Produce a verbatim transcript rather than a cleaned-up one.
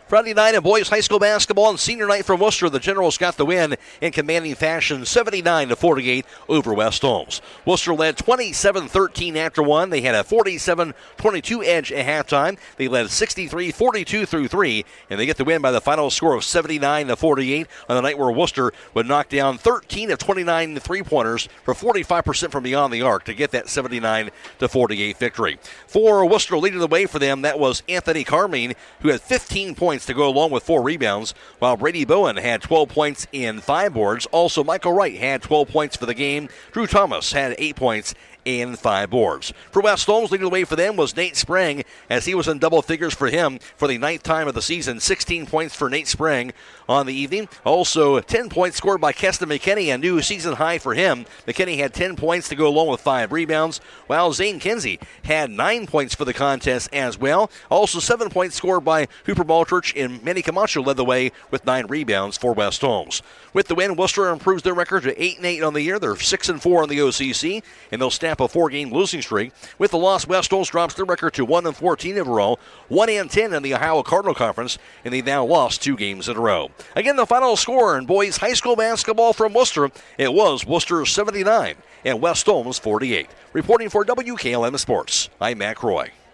Friday night in boys high school basketball and senior night from Worcester. The Generals got the win in commanding fashion, seventy-nine to forty-eight over West Holmes. Worcester led twenty-seven thirteen after one. They had a forty-seven twenty-two edge at halftime. They led sixty-three forty-two through three, and they get the win by the final score of seventy-nine to forty-eight on the night where Worcester would knock down thirteen of twenty-nine three-pointers for forty-five percent from beyond the arc to get that seventy-nine to forty-eight victory. For Worcester, leading the way for them, that was Anthony Carmine, who had fifteen points to go along with four rebounds, while Brady Bowen had twelve points in five boards. Also, Michael Wright had twelve points for the game. Drew Thomas had eight points in five boards. For West Holmes, leading the way for them was Nate Sprang, as he was in double figures for him for the ninth time of the season. sixteen points for Nate Sprang on the evening. Also, ten points scored by Keston McKinney, a new season high for him. McKinney had ten points to go along with five rebounds, while Zane Kinsey had nine points for the contest as well. Also, seven points scored by Hooper Baldrich, and Manny Camacho led the way with nine rebounds for West Holmes. With the win, Worcester improves their record to eight and eight on the year. They're six and four on the O C C, and they'll snap a four-game losing streak. With the loss, West Holmes drops their record to one and fourteen overall, one and ten in the Ohio Cardinal Conference, and they've now lost two games in a row. Again, the final score in boys high school basketball from Worcester, it was Worcester seventy-nine and West Holmes forty-eight. Reporting for W K L M Sports, I'm Matt Croy.